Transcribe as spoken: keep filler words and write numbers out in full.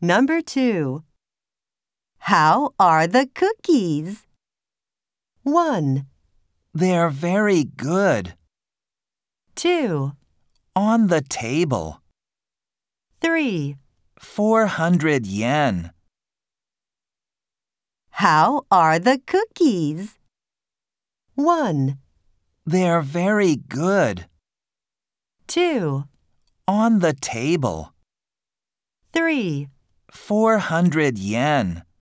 Number two. How are the cookies? One. They're very good. Two. On the table. Three. Four hundred yen. How are the cookies? One. They're very good. Two. On the table. Three. Four hundred yen.